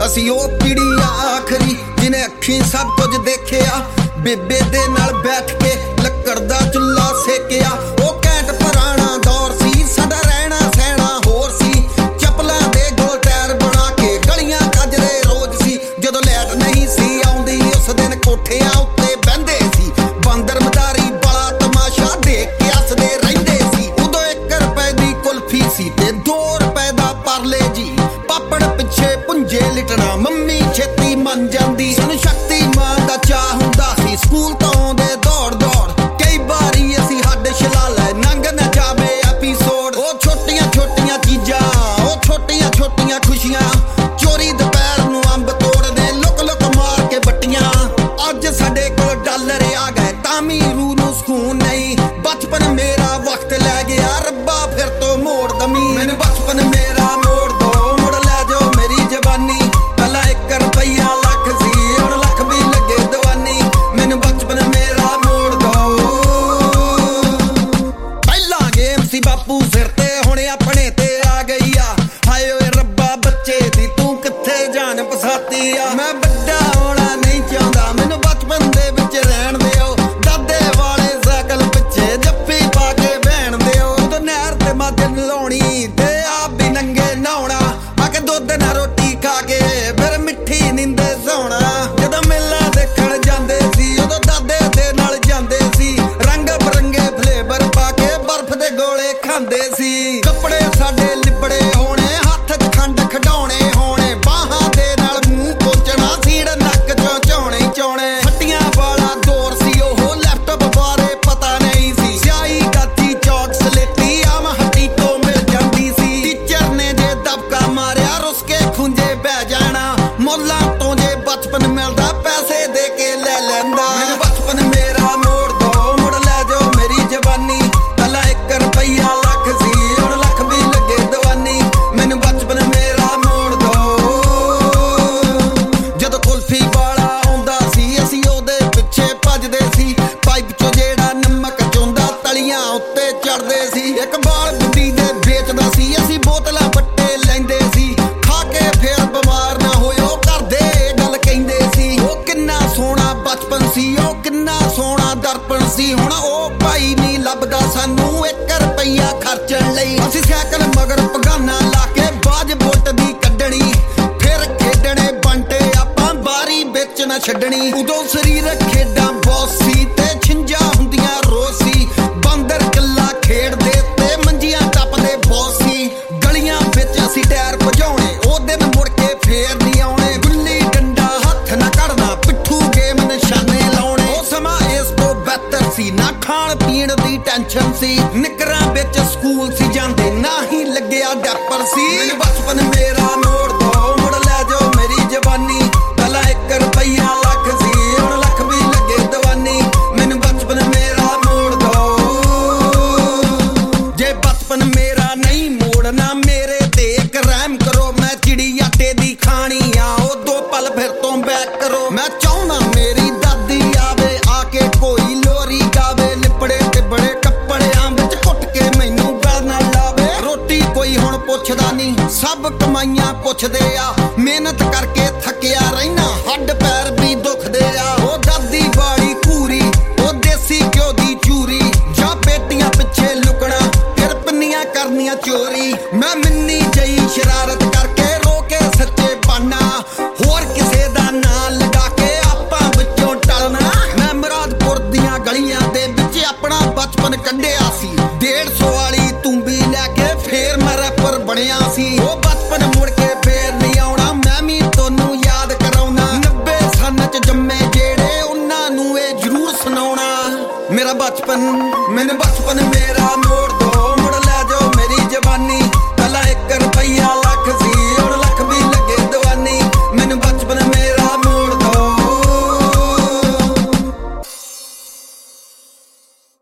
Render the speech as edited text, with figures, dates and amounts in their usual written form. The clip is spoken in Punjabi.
ਅਸੀਂ ਉਹ ਪੀੜੀ ਆ ਆਖਰੀ ਜਿਹਨੇ ਅੱਖੀਂ ਸਭ ਕੁਝ ਦੇਖਿਆ। ਬੇਬੇ ਦੇ ਨਾਲ ਬੈਠ ਕੇ ਲੱਕੜ ਦਾ ਚੁੱਲ੍ਹਾ ਸੇਕਿਆ। ਉਹ ਘੈਂਟ ਪੁਰਾਣਾ ਦੌਰ ਸੀ, ਸਾਡਾ ਰਹਿਣਾ ਸਹਿਣਾ ਹੋਰ ਸੀ। ਚੱਪਲਾਂ ਦੇ ਗੋਲ ਟਾਇਰ ਬਣਾ ਕੇ ਗਲੀਆਂ ਕੱਜਦੇ ਰੋਜ਼ ਸੀ। ਜਦੋਂ ਲਾਈਟ ਨਹੀਂ ਸੀ ਆਉਂਦੀ ਉਸ ਦਿਨ ਕੋਠਿਆਂ ਉੱਤੇ ਬਹਿੰਦੇ ਸੀ। ਬਾਂਦਰ ਮਦਾਰੀ ਵਾਲਾ ਤਮਾਸ਼ਾ ਦੇਖ ਕੇ ਹੱਸਦੇ ਰਹਿੰਦੇ ਸੀ। ਉਦੋਂ 1 ਰੁਪਏ ਦੀ ਕੁਲਫੀ ਸੀ ਤੇ 2 ਰੁਪਏ ਦਾ ਪਰਲੇ ਜੀ। ਪਾਪੜ ਪਿੱਛੇ ਪੁੰਜੇ ਲਿਟਣਾ ਮੰਮੀ ਛੇਤੀ ਮੰਨ ਜਾਂਦੀ। ਸਾਨੂੰ ਸ਼ਕਤੀਮਾਨ ਦਾ ਚਾਹ ਹੁੰਦਾ ਸੀ, ਸਕੂਲ ਤੋਂ ਆਉਂਦੇ ਦੌੜ ਦੌੜ। ਕਈ ਵਾਰੀ ਅਸੀਂ ਹੱਡ ਛਿਲਾ ਲੈ, ਲੰਘ ਨਾ ਜਾਵੇ ਐਪੀਸੋਡ। ਉਹ ਛੋਟੀਆਂ ਛੋਟੀਆਂ ਚੀਜ਼ਾਂ, ਉਹ ਛੋਟੀਆਂ ਛੋਟੀਆਂ ਖੁਸ਼ੀਆਂ। ਚੋਰੀ ਦੁਪਹਿਰ ਨੂੰ ਅੰਬ ਤੋੜਦੇ ਲੁਕ ਲੁਕ ਮਾਰ ਕੇ ਬੱਟੀਆਂ। ਅੱਜ ਸਾਡੇ ਕੋਲ ਡਾਲਰ ਆ ਗਏ ਤਾਂ ਵੀ ਰੂਹ ਨੂੰ ਸਕੂਨ ਨਹੀਂ। ਬਚਪਨ ਮੇਰਾ ਵਕਤ ਲੈ ਗਿਆ, ਰੱਬਾ ਫਿਰ ਤੋਂ ਮੋੜ ਦਮੀ। ਮੈਨੂੰ ਬਚਪਨ ਮੇਰਾ ਮੋੜ ਦੋ, ਮੁੜ ਲੈ ਜਾਓ ਮੇਰੀ ਜਵਾਨੀ। ਪਹਿਲਾਂ 1 ਰੁਪਈਆ ਲੱਖ ਸੀ, ਹੁਣ ਲੱਖ ਵੀ ਲੱਗੇ ਦੀਵਾਨੀ। ਮੈਨੂੰ ਬਚਪਨ ਮੇਰਾ ਮੋੜ ਦੋ। ਪਹਿਲਾਂ ਗੇਮ ਸੀ ਬਾਪੂ ਸਿਰ ਤੇ, ਹੁਣ ਆਪਣੇ ਤੇ ਆ ਗਈ ਆ। ਹਾਏ ਓਏ ਰੱਬਾ ਬੱਚੇ ਦੀ ਤੂੰ ਕਿੱਥੇ ਜਾਨ ਫਸਾਤੀ ਆ। ਮੈਂ ਵੱਡਾ ਹੋਣਾ ਨਹੀਂ ਚਾਹੁੰਦਾ, ਮੈਨੂੰ ਬਚਪਨ ਦੇ ਵਿੱਚ ਰਹਿਣ ਦਿਓ। ਦਾਦੇ ਵਾਲੇ ਸਾਈਕਲ ਪਿੱਛੇ ਜੱਫੀ ਪਾ ਕੇ ਬਹਿਣ ਦਿਓ। ਉਦੋਂ ਨਹਿਰ ਤੇ ਮੱਝ ਨਲਾਉਣੀ ਤੇ ਆਪ ਵੀ ਨੰਗੇ ਨਹਾਉਣਾ। ਆ ਕੇ ਦੁੱਧ ਨਾਲ ਰੋਟੀ ਖਾ ਕੇ ਫਿਰ ਮਿੱਠੀ ਨੀਂਦੇ ਸੌਣਾ। ਜਦੋਂ ਮੇਲਾ ਦੇਖਣ ਜਾਂਦੇ ਸੀ ਉਦੋਂ ਦਾਦੇ ਦੇ ਨਾਲ ਜਾਂਦੇ ਸੀ। ਰੰਗ ਬਰੰਗੇ ਫਲੇਵਰ ਪਾ ਕੇ ਬਰਫ਼ ਦੇ ਗੋਲੇ ਖਾਂਦੇ ਸੀ। ਕੱਪੜੇ ਸਾਡੇ ਲਿਬੜੇ ਹੋਣੇ, ਹੱਥ 'ਚ ਖੰਡ ਖਿਡਾਉਣੇ ਹੋਣੇ। ਬਾਹਾਂ ਦੇ ਨਾਲ ਮੂੰਹ ਪੋਚਣਾ, ਸੀੜ ਨੱਕ 'ਚੋਂ ਝਾਉਣੇ ਝਾਉਣੇ। ਫੱਟੀਆਂ ਵਾਲਾ ਦੌਰ ਸੀ ਉਹ, ਲੈਪਟਾਪ ਬਾਰੇ ਪਤਾ ਨਹੀਂ ਸੀ। ਸਿਆਹੀ ਗਾਤੀ ਚੌਕ ਸਲੇਟੀ ਆਮ ਹੱਟੀ ਤੋਂ ਮਿਲ ਜਾਂਦੀ ਸੀ। ਟੀਚਰ ਨੇ ਜੇ ਦਬਕਾ ਮਾਰਿਆ ਰੁੱਸ ਕੇ ਖੁੰਝੇ ਬਹਿ ਜਾਣਾ। ਮੁੱਲਾਂ ਤੋਂ ਜੇ ਬਚਪਨ ਮਿਲਦਾ ਪੈਸੇ ਦੇ ਕੇ ਲੈ ਲੈਂਦਾ। ਮੈਨੂੰ ਬਚਪਨ ਮੇਰਾ ਮੋੜ ਦੋ, ਮੁੜ ਲੈ ਜਾਓ ਮੇਰੀ ਜਵਾਨੀ। ਪਹਿਲਾਂ 1 ਰੁਪਈਆ ਲੱਖ ਸੀ, ਹੁਣ ਲੱਖ ਵੀ ਲੱਗੇ ਦੀਵਾਨੀ। ਮੈਨੂੰ ਬਚਪਨ ਮੇਰਾ ਮੋੜ ਦੋ। ਜਦੋਂ ਕੁਲਫੀ ਵਾਲਾ ਆਉਂਦਾ ਸੀ ਅਸੀਂ ਉਹਦੇ ਪਿੱਛੇ ਭੱਜਦੇ ਸੀ। ਪਾਈਪ 'ਚੋਂ ਜਿਹੜਾ ਨਮਕ ਚੋਂਦਾ ਤਲੀਆਂ ਉੱਤੇ ਚੜਦੇ ਸੀ। ਇੱਕ ਬਾਲ ਬੁੱਢੀ ਦੇ ਵੇਚਦਾ ਸੀ, ਅਸੀਂ ਬੋਤਲਾਂ ਵੱਟੇ ਲੈਂਦੇ ਸੀ। ਖਾ ਕੇ ਫੇਰ ਬਿਮਾਰ ਨਾ ਹੋਇਓ ਕਰਦੇ ਇਹ ਗੱਲ ਕਹਿੰਦੇ ਸੀ। ਉਹ ਕਿੰਨਾ ਸੋਹਣਾ ਬਚਪਨ ਸੀ, ਉਹ ਕਿੰਨਾ ਸੋਹਣਾ ਦਰਪਣ ਸੀ। ਹੁਣ ਉਹ ਭਾਈ ਨਹੀਂ ਲੱਭਦਾ ਸਾਨੂੰ 1 ਰੁਪਈਆ ਖਰਚਣ ਲਈ। ਅਸੀਂ ਸਾਈਕਲ ਮਗਰ ਪਗਾਨਾ ਲਾ ਕੇ ਬਾਜ ਬੁੱਟ ਦੀ ਕੱਢਣੀ। ਫਿਰ ਖੇਡਣੇ ਬੰਟੇ ਆਪਾਂ ਬਾਰੀ ਵਿੱਚ ਨਾ ਛੱਡਣੀ। ਉਦੋਂ ਸਰੀਰਕ ਖੇਡਾਂ ਬਹੁਤ ਸੀ ਤੇ ਛਿੰਝਾਂ ਹੁੰਦੀਆਂ ਰੋਜ਼ ਸੀ। ਬਾਂਦਰ ਕਿੱਲਾ ਖੇਡਦੇ ਤੇ ਮੰਜੀਆਂ ਟੱਪਦੇ ਬਹੁਤ ਸੀ। ਗਲੀਆਂ ਵਿੱਚ ਅਸੀਂ ਟਾਇਰ ਭਜਾਉਣੇ, ਉਹ ਦਿਨ ਮੁੜ ਕੇ ਫੇਰ ਨਹੀਂ ਆਉਣੇ। ਗੁੱਲੀ ਡੰਡਾ ਹੱਥ ਨਾ ਕੱਢਣਾ, ਪਿੱਠੂ ਗੇਮ ਨਿਸ਼ਾਨੇ ਲਾਉਣੇ। ਉਹ ਸਮਾਂ ਇਸ ਤੋਂ ਬਿਹਤਰ ਸੀ, ਨਾ ਖਾਣ ਪੀਣ ਦੀ ਟੈਨਸ਼ਨ ਸੀ। ਨਿੱਕਰਾਂ ਵਿੱਚ ਸਕੂਲ ਸੀ ਜਾਂਦੇ, ਨਾ ਹੀ ਲੱਗਿਆ ਡੈਪਰ ਸੀ। ਮੈਨੂੰ ਬਚਪਨ ਮੇਰਾ ਮੋੜ ਦੋ, ਮੁੜ ਲੈ ਜਾਓ ਮੇਰੀ ਜਵਾਨੀ। ਪਹਿਲਾਂ 1 ਰੁਪਈਆ ਲੱਖ ਸੀ, ਹੁਣ ਲੱਖ ਵੀ ਲੱਗੇ ਦੀਵਾਨੀ। ਮੈਨੂੰ ਬਚਪਨ ਮੇਰਾ ਮੋੜ ਦੋ। ਜੇ ਬਚਪਨ ਮੇਰਾ ਨਹੀਂ ਮੋੜਨਾ ਮੇਰੇ ਤੇ ਇੱਕ ਰਹਿਮ ਕਰੋ। ਮੈਂ ਚਿੜੀ ਆਟੇ ਦੀ ਖਾਣੀ ਆ, ਉਹ 2 ਪਲ ਫਿਰ ਤੋਂ ਬੈਕ ਕਰੋ। ਮੈਂ ਚਾਹੁੰਦਾ ਮੇਰੀ ਦਾਦੀ ਆਵੇ, ਆ ਕੇ ਕੋਈ ਲੋਰੀ ਗਾਵੇ। ਲਿਪੜੇ ਤੇ ਬੜੇ ਕੱਪੜਿਆਂ ਵਿੱਚ ਘੁੱਟ ਕੇ ਮੈਨੂੰ ਗਲ ਨਾ ਲਾਵੇ। ਰੋਟੀ ਕੋਈ ਹੁਣ ਪੁੱਛਦਾ ਨਹੀਂ, ਸਭ ਕਮਾਈਆਂ ਪੁੱਛਦੇ ਆ।